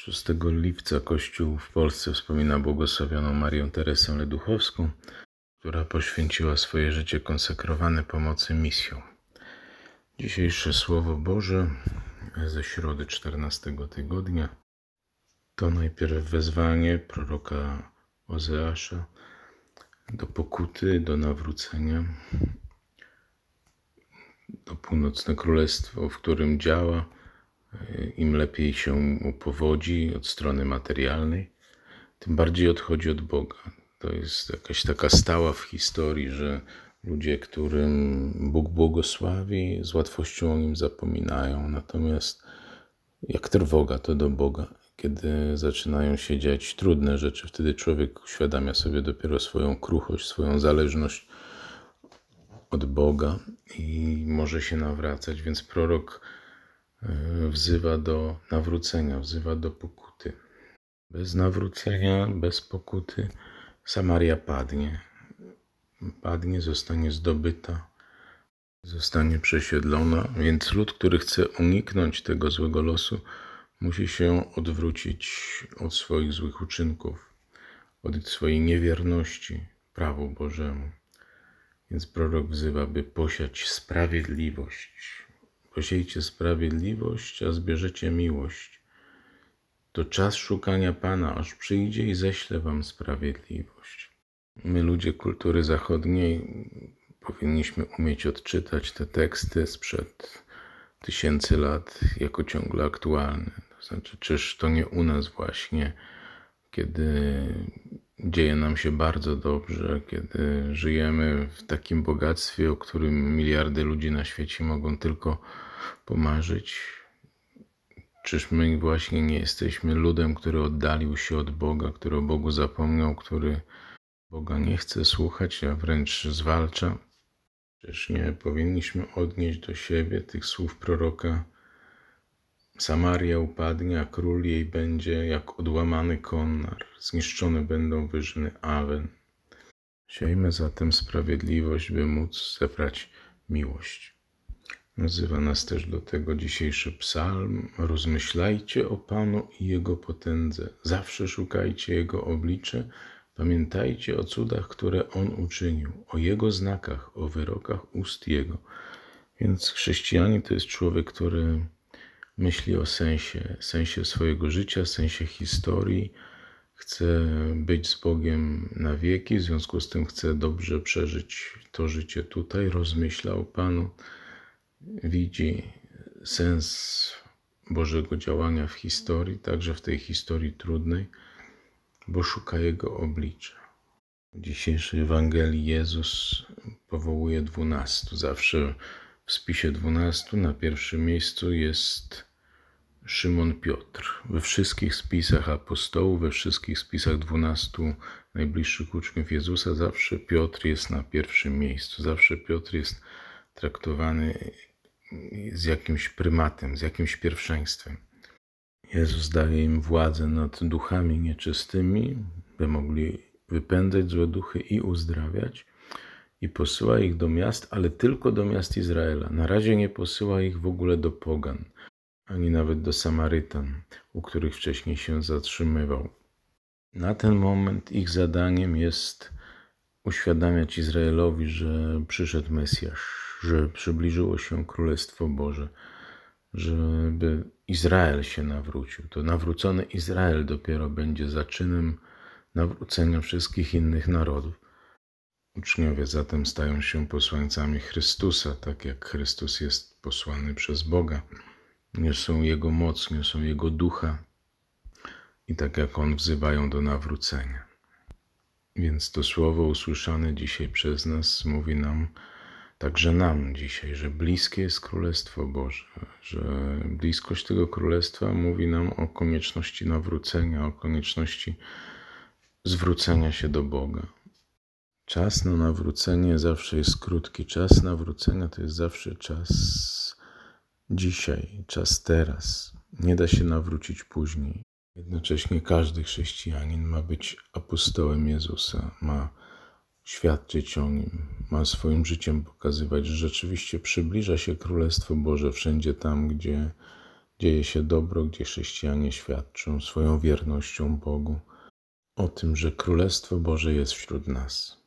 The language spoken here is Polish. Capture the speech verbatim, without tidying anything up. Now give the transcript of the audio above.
szóstego lipca Kościół w Polsce wspomina błogosławioną Marię Teresę Leduchowską, która poświęciła swoje życie konsekrowane pomocy misjom. Dzisiejsze Słowo Boże ze środy czternastego tygodnia to najpierw wezwanie proroka Ozeasza do pokuty, do nawrócenia, to północne królestwo, w którym działa, im lepiej się mu powodzi od strony materialnej, tym bardziej odchodzi od Boga. To jest jakaś taka stała w historii, że ludzie, którym Bóg błogosławi, z łatwością o nim zapominają. Natomiast jak trwoga, to do Boga. Kiedy zaczynają się dziać trudne rzeczy, wtedy człowiek uświadamia sobie dopiero swoją kruchość, swoją zależność od Boga i może się nawracać. Więc prorok wzywa do nawrócenia, wzywa do pokuty. Bez nawrócenia, bez pokuty Samaria padnie. Padnie, zostanie zdobyta, zostanie przesiedlona, więc lud, który chce uniknąć tego złego losu, musi się odwrócić od swoich złych uczynków, od swojej niewierności prawu Bożemu. Więc prorok wzywa, by posiać sprawiedliwość. Posiejcie sprawiedliwość, a zbierzecie miłość. To czas szukania Pana, aż przyjdzie i ześle wam sprawiedliwość. My, ludzie kultury zachodniej, powinniśmy umieć odczytać te teksty sprzed tysięcy lat jako ciągle aktualne. To znaczy, czyż to nie u nas właśnie, kiedy dzieje nam się bardzo dobrze, kiedy żyjemy w takim bogactwie, o którym miliardy ludzi na świecie mogą tylko pomarzyć? Czyż my właśnie nie jesteśmy ludem, który oddalił się od Boga, który o Bogu zapomniał, który Boga nie chce słuchać, a wręcz zwalcza? Czyż nie powinniśmy odnieść do siebie tych słów proroka? Samaria upadnie, a król jej będzie jak odłamany konnar. Zniszczone będą wyżyny Awen. Siejmy zatem sprawiedliwość, by móc zebrać miłość. Nazywa nas też do tego dzisiejszy psalm. Rozmyślajcie o Panu i Jego potędze. Zawsze szukajcie Jego oblicze. Pamiętajcie o cudach, które On uczynił, o Jego znakach, o wyrokach ust Jego. Więc chrześcijanin to jest człowiek, który myśli o sensie, sensie swojego życia, sensie historii. Chce być z Bogiem na wieki, w związku z tym chce dobrze przeżyć to życie tutaj. Rozmyśla o Panu. Widzi sens Bożego działania w historii, także w tej historii trudnej, bo szuka Jego oblicza. W dzisiejszej Ewangelii Jezus powołuje dwunastu. Zawsze w spisie dwunastu na pierwszym miejscu jest Szymon Piotr. We wszystkich spisach apostołów, we wszystkich spisach dwunastu najbliższych uczniów Jezusa zawsze Piotr jest na pierwszym miejscu. Zawsze Piotr jest traktowany z jakimś prymatem, z jakimś pierwszeństwem. Jezus daje im władzę nad duchami nieczystymi, by mogli wypędzać złe duchy i uzdrawiać, i posyła ich do miast, ale tylko do miast Izraela. Na razie nie posyła ich w ogóle do pogan, ani nawet do Samarytan, u których wcześniej się zatrzymywał. Na ten moment ich zadaniem jest uświadamiać Izraelowi, że przyszedł Mesjasz, że przybliżyło się Królestwo Boże, żeby Izrael się nawrócił. To nawrócony Izrael dopiero będzie zaczynem nawrócenia wszystkich innych narodów. Uczniowie zatem stają się posłańcami Chrystusa, tak jak Chrystus jest posłany przez Boga. Niosą Jego moc, niosą Jego ducha i tak jak On wzywają do nawrócenia. Więc to słowo usłyszane dzisiaj przez nas mówi nam, także nam dzisiaj, że bliskie jest Królestwo Boże, że bliskość tego Królestwa mówi nam o konieczności nawrócenia, o konieczności zwrócenia się do Boga. Czas na nawrócenie zawsze jest krótki. Czas nawrócenia to jest zawsze czas dzisiaj, czas teraz. Nie da się nawrócić później. Jednocześnie każdy chrześcijanin ma być apostołem Jezusa, ma świadczyć o Nim, ma swoim życiem pokazywać, że rzeczywiście przybliża się Królestwo Boże wszędzie tam, gdzie, dzieje się dobro, gdzie chrześcijanie świadczą swoją wiernością Bogu o tym, że Królestwo Boże jest wśród nas.